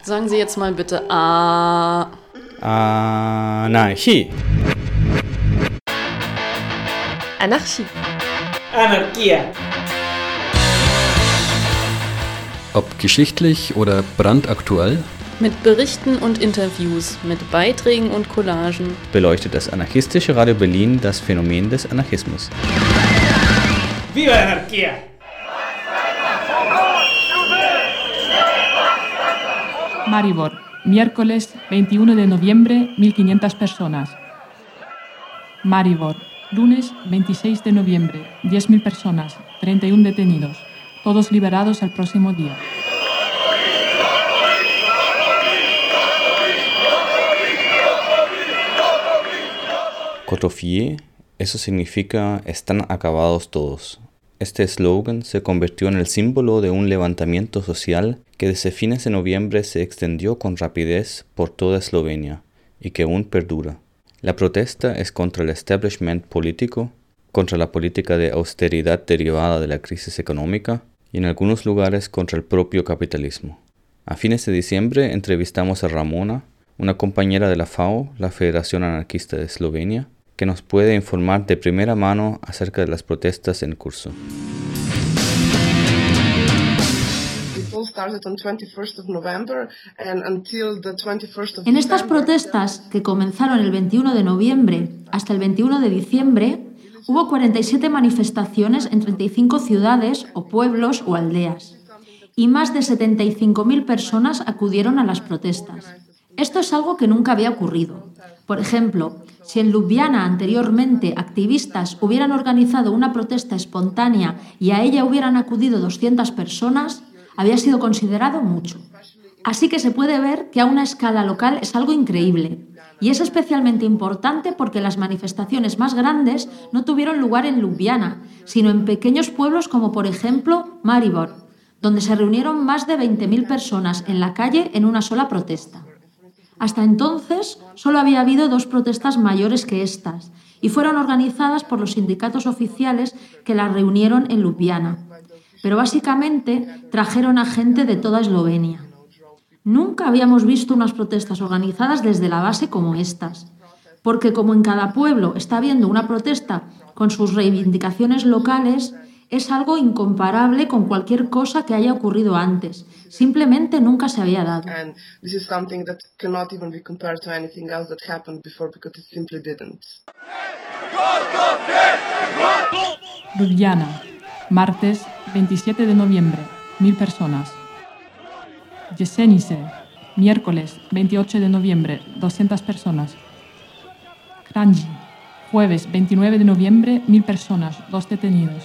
Sagen Sie jetzt mal bitte A. Anarchie. Anarchie. Anarchia. Ob geschichtlich oder brandaktuell, Mit Berichten und Interviews, mit Beiträgen und Collagen beleuchtet das anarchistische Radio Berlin das Phänomen des Anarchismus. Viva la anarquía! Maribor, miércoles 21 de noviembre, 1.500 personas. Maribor, lunes 26 de noviembre, 10.000 personas, 31 detenidos, todos liberados el próximo día. Cotofié, eso significa están acabados todos. Este eslogan se convirtió en el símbolo de un levantamiento social que desde fines de noviembre se extendió con rapidez por toda Eslovenia y que aún perdura. La protesta es contra el establishment político, contra la política de austeridad derivada de la crisis económica y en algunos lugares contra el propio capitalismo. A fines de diciembre entrevistamos a Ramona, una compañera de la FAO, la Federación Anarquista de Eslovenia, que nos puede informar de primera mano acerca de las protestas en curso. En estas protestas, que comenzaron el 21 de noviembre hasta el 21 de diciembre, hubo 47 manifestaciones en 35 ciudades o pueblos o aldeas, y más de 75.000 personas acudieron a las protestas. Esto es algo que nunca había ocurrido. Por ejemplo, si en Ljubljana anteriormente activistas hubieran organizado una protesta espontánea y a ella hubieran acudido 200 personas, había sido considerado mucho. Así que se puede ver que a una escala local es algo increíble. Y es especialmente importante porque las manifestaciones más grandes no tuvieron lugar en Ljubljana, sino en pequeños pueblos como por ejemplo Maribor, donde se reunieron más de 20.000 personas en la calle en una sola protesta. Hasta entonces, solo había habido 2 protestas mayores que estas, y fueron organizadas por los sindicatos oficiales que las reunieron en Ljubljana. Pero básicamente trajeron a gente de toda Eslovenia. Nunca habíamos visto unas protestas organizadas desde la base como estas, porque como en cada pueblo está habiendo una protesta con sus reivindicaciones locales, es algo incomparable con cualquier cosa que haya ocurrido antes. Simplemente nunca se había dado. Ljubljana, martes 27 de noviembre, 1.000 personas. Jesenice, miércoles 28 de noviembre, 200 personas. Kranji, jueves 29 de noviembre, 1.000 personas, 2 detenidos.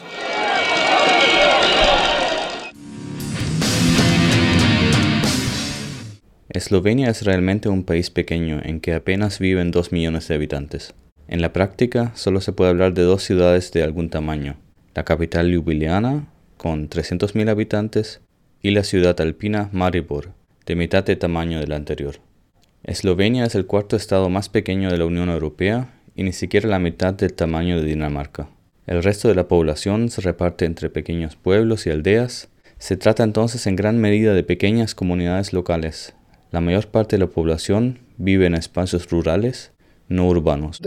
Eslovenia es realmente un país pequeño en que apenas viven 2 millones de habitantes. En la práctica, solo se puede hablar de 2 ciudades de algún tamaño, la capital Ljubljana, con 300.000 habitantes, y la ciudad alpina Maribor, de mitad de tamaño de la anterior. Eslovenia es el 4º estado más pequeño de la Unión Europea y ni siquiera la mitad del tamaño de Dinamarca. El resto de la población se reparte entre pequeños pueblos y aldeas. Se trata entonces en gran medida de pequeñas comunidades locales. La mayor parte de la población vive en espacios rurales, no urbanos.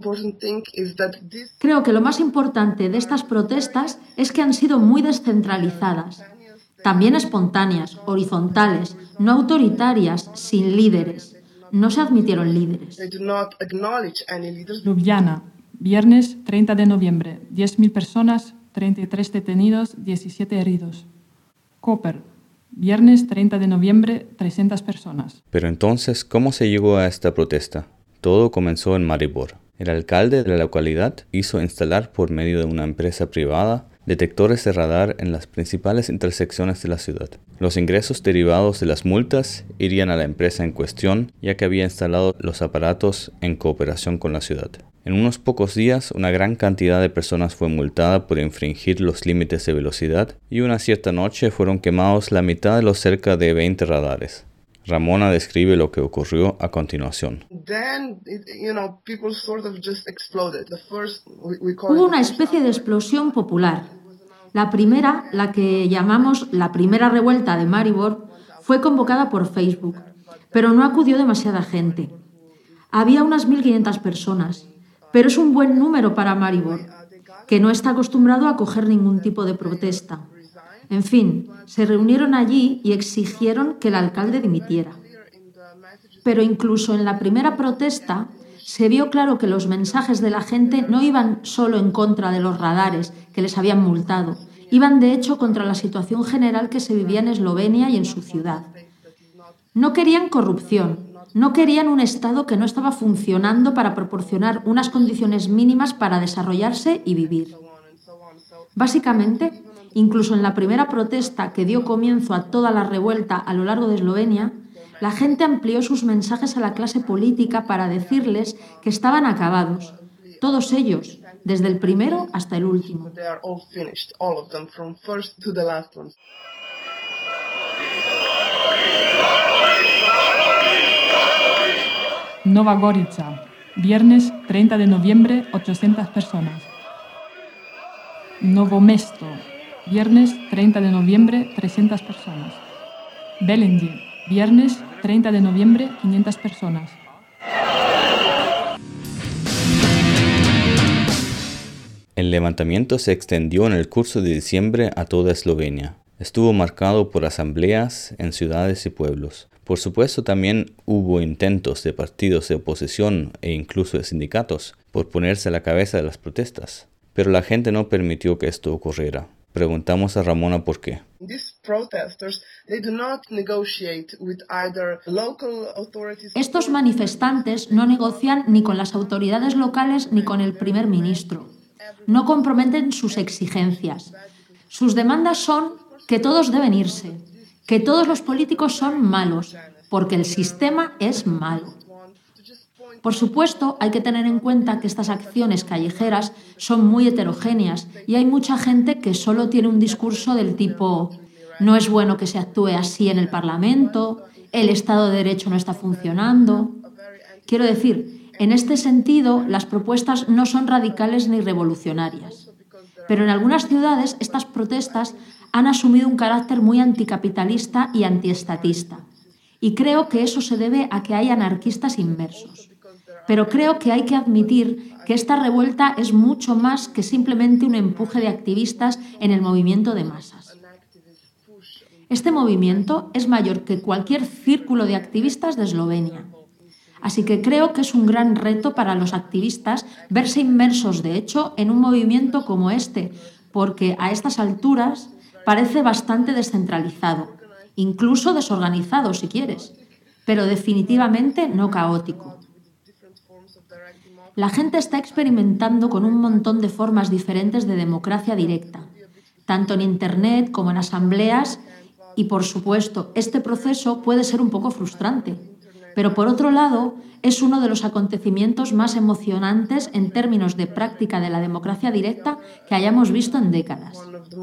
Creo que lo más importante de estas protestas es que han sido muy descentralizadas, también espontáneas, horizontales, no autoritarias, sin líderes. No se admitieron líderes. Ljubljana, viernes 30 de noviembre, 10.000 personas, 33 detenidos, 17 heridos. Koper, viernes 30 de noviembre, 300 personas. Pero entonces, ¿cómo se llegó a esta protesta? Todo comenzó en Maribor. El alcalde de la localidad hizo instalar por medio de una empresa privada detectores de radar en las principales intersecciones de la ciudad. Los ingresos derivados de las multas irían a la empresa en cuestión, ya que había instalado los aparatos en cooperación con la ciudad. En unos pocos días, una gran cantidad de personas fue multada por infringir los límites de velocidad y una cierta noche fueron quemados la mitad de los cerca de 20 radares. Ramona describe lo que ocurrió a continuación. Hubo una especie de explosión popular. La primera, la que llamamos la primera revuelta de Maribor, fue convocada por Facebook, pero no acudió demasiada gente. Había unas 1.500 personas, pero es un buen número para Maribor, que no está acostumbrado a acoger ningún tipo de protesta. En fin, se reunieron allí y exigieron que el alcalde dimitiera. Pero incluso en la primera protesta se vio claro que los mensajes de la gente no iban solo en contra de los radares que les habían multado, iban de hecho contra la situación general que se vivía en Eslovenia y en su ciudad. No querían corrupción, no querían un Estado que no estaba funcionando para proporcionar unas condiciones mínimas para desarrollarse y vivir. Básicamente, incluso en la primera protesta que dio comienzo a toda la revuelta a lo largo de Eslovenia, la gente amplió sus mensajes a la clase política para decirles que estaban acabados, todos ellos, desde el primero hasta el último. Nova Gorica, viernes 30 de noviembre, 800 personas. Novo Mesto, viernes 30 de noviembre, 300 personas. Bellenje, viernes 30 de noviembre, 500 personas. El levantamiento se extendió en el curso de diciembre a toda Eslovenia. Estuvo marcado por asambleas en ciudades y pueblos. Por supuesto, también hubo intentos de partidos de oposición e incluso de sindicatos por ponerse a la cabeza de las protestas. Pero la gente no permitió que esto ocurriera. Preguntamos a Ramona por qué. Estos manifestantes no negocian ni con las autoridades locales ni con el primer ministro. No comprometen sus exigencias. Sus demandas son que todos deben irse, que todos los políticos son malos, porque el sistema es malo. Por supuesto, hay que tener en cuenta que estas acciones callejeras son muy heterogéneas y hay mucha gente que solo tiene un discurso del tipo «no es bueno que se actúe así en el Parlamento», «el Estado de Derecho no está funcionando». Quiero decir, en este sentido, las propuestas no son radicales ni revolucionarias. Pero en algunas ciudades estas protestas han asumido un carácter muy anticapitalista y antiestatista. Y creo que eso se debe a que hay anarquistas inmersos. Pero creo que hay que admitir que esta revuelta es mucho más que simplemente un empuje de activistas en el movimiento de masas. Este movimiento es mayor que cualquier círculo de activistas de Eslovenia. Así que creo que es un gran reto para los activistas verse inmersos, de hecho, en un movimiento como este, porque a estas alturas parece bastante descentralizado, incluso desorganizado si quieres, pero definitivamente no caótico. La gente está experimentando con un montón de formas diferentes de democracia directa, tanto en Internet como en asambleas, y por supuesto, este proceso puede ser un poco frustrante. Pero por otro lado, es uno de los acontecimientos más emocionantes en términos de práctica de la democracia directa que hayamos visto en décadas.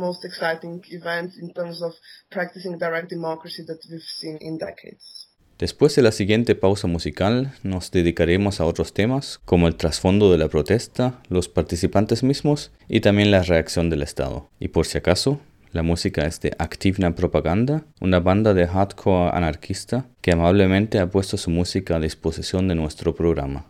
Después de la siguiente pausa musical, nos dedicaremos a otros temas, como el trasfondo de la protesta, los participantes mismos y también la reacción del Estado. Y por si acaso, la música es de Aktivna Propaganda, una banda de hardcore anarquista que amablemente ha puesto su música a disposición de nuestro programa.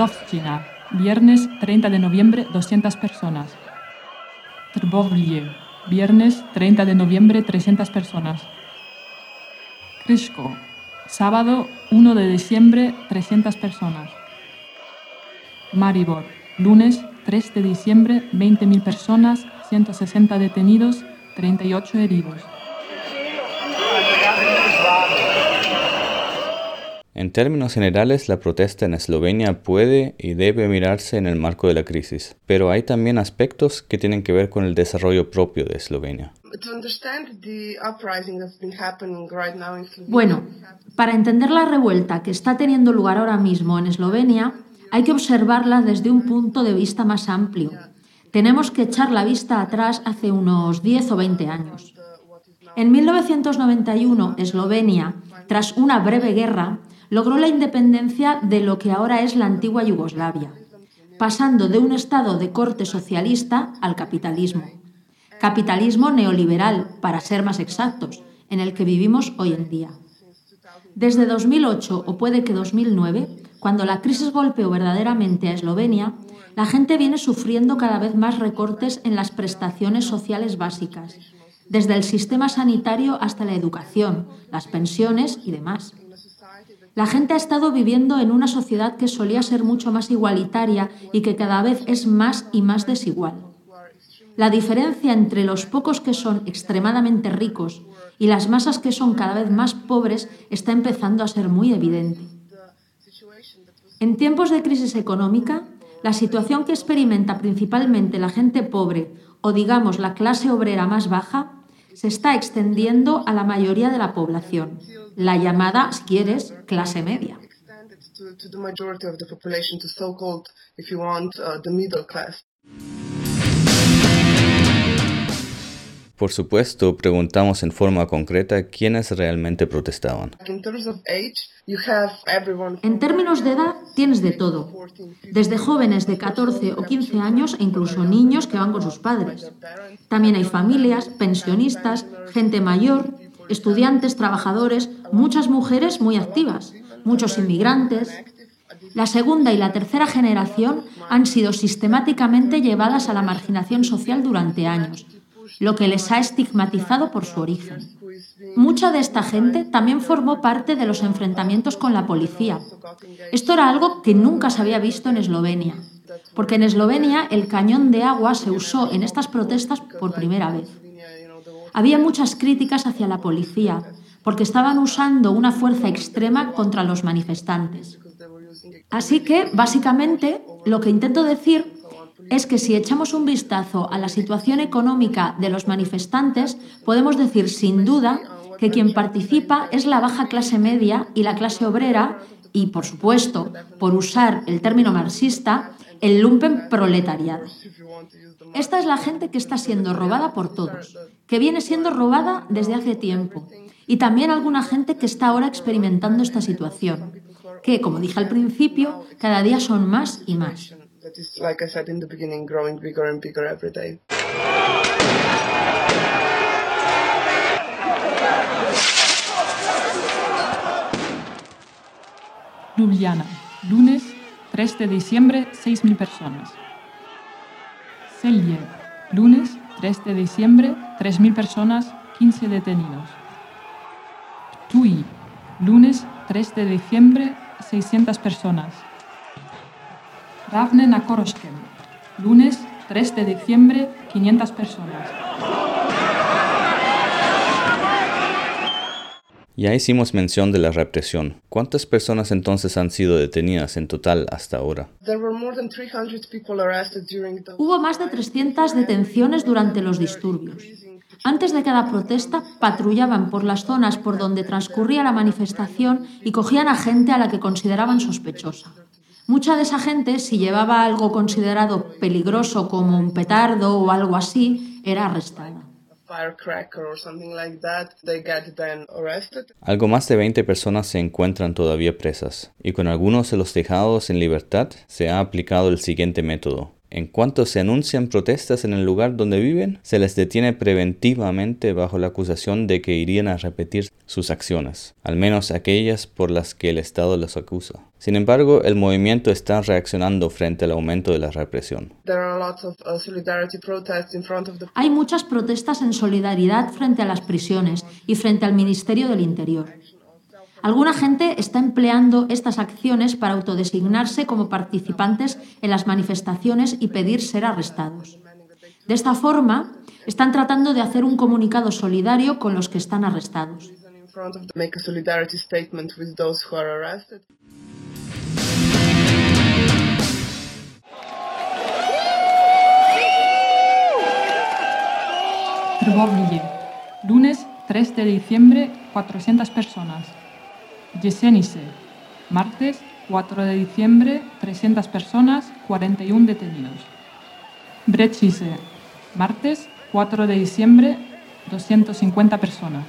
Trgovština, viernes 30 de noviembre, 200 personas. Trbovlje, viernes 30 de noviembre, 300 personas. Krško, sábado 1 de diciembre, 300 personas. Maribor, lunes 3 de diciembre, 20.000 personas, 160 detenidos, 38 heridos. En términos generales, la protesta en Eslovenia puede y debe mirarse en el marco de la crisis, pero hay también aspectos que tienen que ver con el desarrollo propio de Eslovenia. Bueno, para entender la revuelta que está teniendo lugar ahora mismo en Eslovenia, hay que observarla desde un punto de vista más amplio. Tenemos que echar la vista atrás hace unos 10 o 20 años. En 1991, Eslovenia, tras una breve guerra, logró la independencia de lo que ahora es la antigua Yugoslavia, pasando de un estado de corte socialista al capitalismo. Capitalismo neoliberal, para ser más exactos, en el que vivimos hoy en día. Desde 2008 o puede que 2009, cuando la crisis golpeó verdaderamente a Eslovenia, la gente viene sufriendo cada vez más recortes en las prestaciones sociales básicas, desde el sistema sanitario hasta la educación, las pensiones y demás. La gente ha estado viviendo en una sociedad que solía ser mucho más igualitaria y que cada vez es más y más desigual. La diferencia entre los pocos que son extremadamente ricos y las masas que son cada vez más pobres está empezando a ser muy evidente. En tiempos de crisis económica, la situación que experimenta principalmente la gente pobre o digamos la clase obrera más baja se está extendiendo a la mayoría de la población, la llamada, si quieres, clase media. Por supuesto, preguntamos en forma concreta quiénes realmente protestaban. En términos de edad, tienes de todo. Desde jóvenes de 14 o 15 años e incluso niños que van con sus padres. También hay familias, pensionistas, gente mayor, estudiantes, trabajadores, muchas mujeres muy activas, muchos inmigrantes. La segunda y la tercera generación han sido sistemáticamente llevadas a la marginación social durante años, lo que les ha estigmatizado por su origen. Mucha de esta gente también formó parte de los enfrentamientos con la policía. Esto era algo que nunca se había visto en Eslovenia, porque en Eslovenia el cañón de agua se usó en estas protestas por primera vez. Había muchas críticas hacia la policía, porque estaban usando una fuerza extrema contra los manifestantes. Así que, básicamente, lo que intento decir es que si echamos un vistazo a la situación económica de los manifestantes, podemos decir sin duda que quien participa es la baja clase media y la clase obrera y, por supuesto, por usar el término marxista, el lumpen proletariado. Esta es la gente que está siendo robada por todos, que viene siendo robada desde hace tiempo, y también alguna gente que está ahora experimentando esta situación, que, como dije al principio, cada día son más y más. Ljubljana, lunes 3 de diciembre, 6.000 personas. Celje, lunes 3 de diciembre, 3.000 personas, 15 detenidos. Ptuj, lunes 3 de diciembre, 600 personas. Ravne na Koroškem, lunes 3 de diciembre, 500 personas. Ya hicimos mención de la represión. ¿Cuántas personas entonces han sido detenidas en total hasta ahora? Hubo más de 300 detenciones durante los disturbios. Antes de cada protesta, patrullaban por las zonas por donde transcurría la manifestación y cogían a gente a la que consideraban sospechosa. Mucha de esa gente, si llevaba algo considerado peligroso como un petardo o algo así, era arrestada. Algo más de 20 personas se encuentran todavía presas, y con algunos de los dejados en libertad se ha aplicado el siguiente método. En cuanto se anuncian protestas en el lugar donde viven, se les detiene preventivamente bajo la acusación de que irían a repetir sus acciones, al menos aquellas por las que el Estado les acusa. Sin embargo, el movimiento está reaccionando frente al aumento de la represión. Hay muchas protestas en solidaridad frente a las prisiones y frente al Ministerio del Interior. Alguna gente está empleando estas acciones para autodesignarse como participantes en las manifestaciones y pedir ser arrestados. De esta forma, están tratando de hacer un comunicado solidario con los que están arrestados. Trgovlje, lunes 3 de diciembre, 400 personas. Jesenice, martes 4 de diciembre, 300 personas, 41 detenidos. Brečice, martes 4 de diciembre, 250 personas.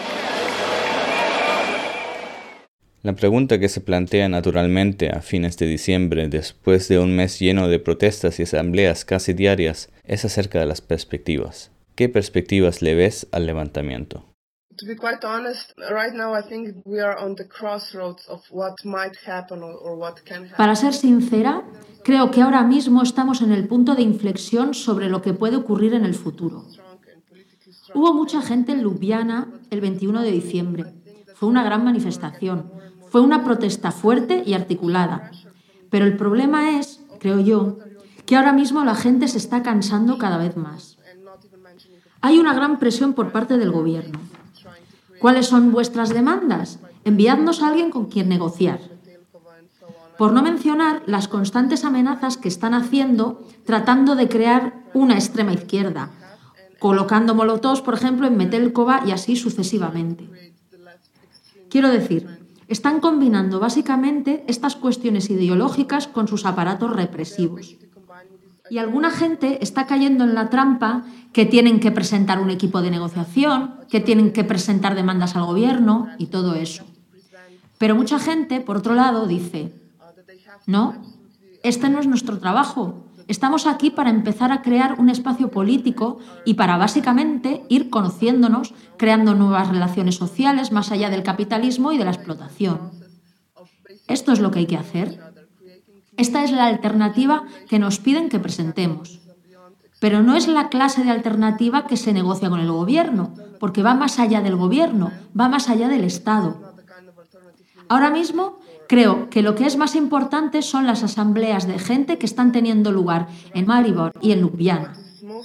La pregunta que se plantea naturalmente a fines de diciembre, después de un mes lleno de protestas y asambleas casi diarias, es acerca de las perspectivas. ¿Qué perspectivas le ves al levantamiento? To be quite honest, right now I think we are on the crossroads of what might happen or what can happen. Para ser sincera, creo que ahora mismo estamos en el punto de inflexión sobre lo que puede ocurrir en el futuro. Hubo mucha gente en Ljubljana el 21 de diciembre. Fue una gran manifestación. Fue una protesta fuerte y articulada. Pero el problema es, creo yo, que ahora mismo la gente se está cansando cada vez más. Hay una gran presión por parte del gobierno. ¿Cuáles son vuestras demandas? Enviadnos a alguien con quien negociar. Por no mencionar las constantes amenazas que están haciendo tratando de crear una extrema izquierda, colocando molotovs, por ejemplo, en Metelkova y así sucesivamente. Quiero decir, están combinando básicamente estas cuestiones ideológicas con sus aparatos represivos. Y alguna gente está cayendo en la trampa que tienen que presentar un equipo de negociación, que tienen que presentar demandas al gobierno y todo eso. Pero mucha gente, por otro lado, dice, no, este no es nuestro trabajo. Estamos aquí para empezar a crear un espacio político y para básicamente ir conociéndonos, creando nuevas relaciones sociales más allá del capitalismo y de la explotación. Esto es lo que hay que hacer. Esta es la alternativa que nos piden que presentemos. Pero no es la clase de alternativa que se negocia con el gobierno, porque va más allá del gobierno, va más allá del Estado. Ahora mismo creo que lo que es más importante son las asambleas de gente que están teniendo lugar en Maribor y en Ljubljana.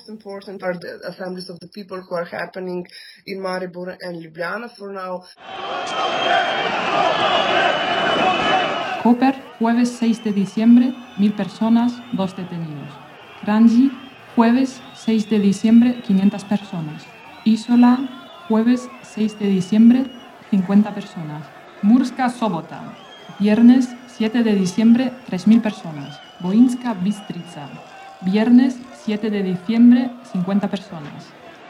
Koper, jueves 6 de diciembre, 1000 personas, 2 detenidos. Kranji, jueves 6 de diciembre, 500 personas. Isola, jueves 6 de diciembre, 50 personas. Murska Sobota, viernes 7 de diciembre, 3000 personas. Voinska Bistrica, viernes 7 de diciembre, 50 personas.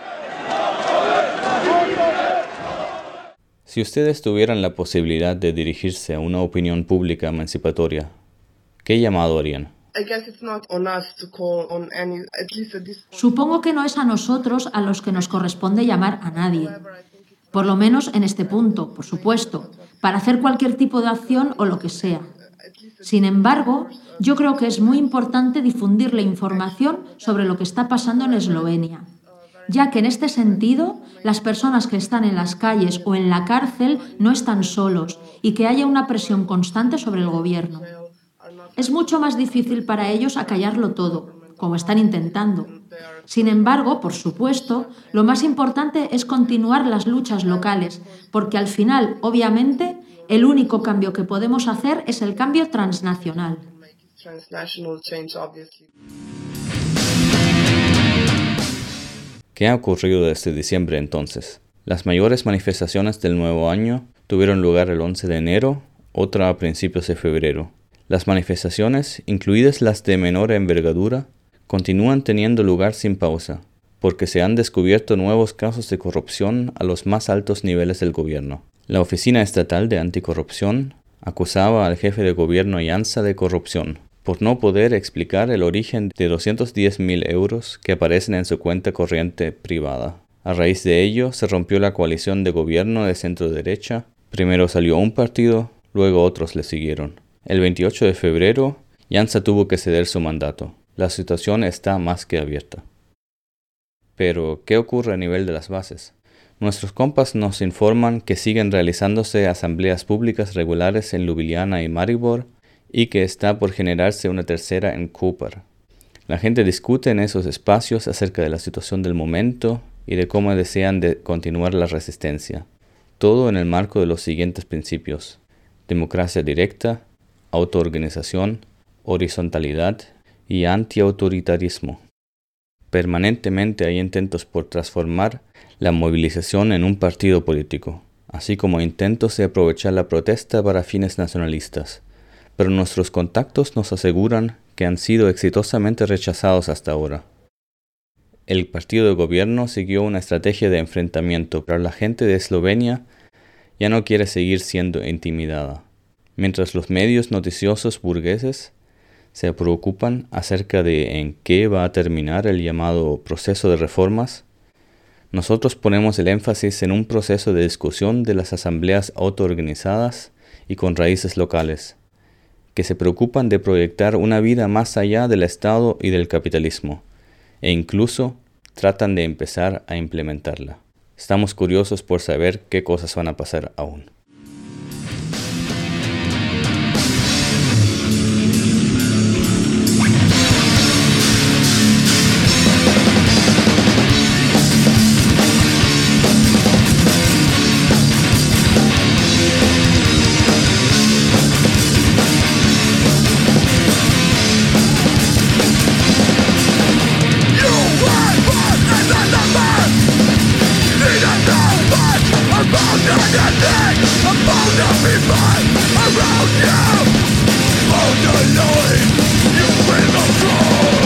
Si ustedes tuvieran la posibilidad de dirigirse a una opinión pública emancipatoria, ¿qué llamado harían? Supongo que no es a nosotros a los que nos corresponde llamar a nadie. Por lo menos en este punto, por supuesto, para hacer cualquier tipo de acción o lo que sea. Sin embargo, yo creo que es muy importante difundir la información sobre lo que está pasando en Eslovenia, ya que en este sentido las personas que están en las calles o en la cárcel no están solos y que haya una presión constante sobre el gobierno. Es mucho más difícil para ellos acallarlo todo, como están intentando. Sin embargo, por supuesto, lo más importante es continuar las luchas locales, porque al final, obviamente, el único cambio que podemos hacer es el cambio transnacional. ¿Qué ha ocurrido desde diciembre entonces? Las mayores manifestaciones del nuevo año tuvieron lugar el 11 de enero, otra a principios de febrero. Las manifestaciones, incluidas las de menor envergadura, continúan teniendo lugar sin pausa, porque se han descubierto nuevos casos de corrupción a los más altos niveles del gobierno. La Oficina Estatal de Anticorrupción acusaba al jefe de gobierno Janša de corrupción, por no poder explicar el origen de 210.000 euros que aparecen en su cuenta corriente privada. A raíz de ello, se rompió la coalición de gobierno de centro-derecha. Primero salió un partido, luego otros le siguieron. El 28 de febrero, Janša tuvo que ceder su mandato. La situación está más que abierta. Pero, ¿qué ocurre a nivel de las bases? Nuestros compas nos informan que siguen realizándose asambleas públicas regulares en Ljubljana y Maribor y que está por generarse una tercera en Koper. La gente discute en esos espacios acerca de la situación del momento y de cómo desean continuar la resistencia. Todo en el marco de los siguientes principios: democracia directa, autoorganización, horizontalidad y antiautoritarismo. Permanentemente hay intentos por transformar la movilización en un partido político, así como intentos de aprovechar la protesta para fines nacionalistas, pero nuestros contactos nos aseguran que han sido exitosamente rechazados hasta ahora. El partido de gobierno siguió una estrategia de enfrentamiento, pero la gente de Eslovenia ya no quiere seguir siendo intimidada. Mientras los medios noticiosos burgueses se preocupan acerca de en qué va a terminar el llamado proceso de reformas, nosotros ponemos el énfasis en un proceso de discusión de las asambleas autoorganizadas y con raíces locales, que se preocupan de proyectar una vida más allá del Estado y del capitalismo, e incluso tratan de empezar a implementarla. Estamos curiosos por saber qué cosas van a pasar aún. Around you, hold the line, you will not throw.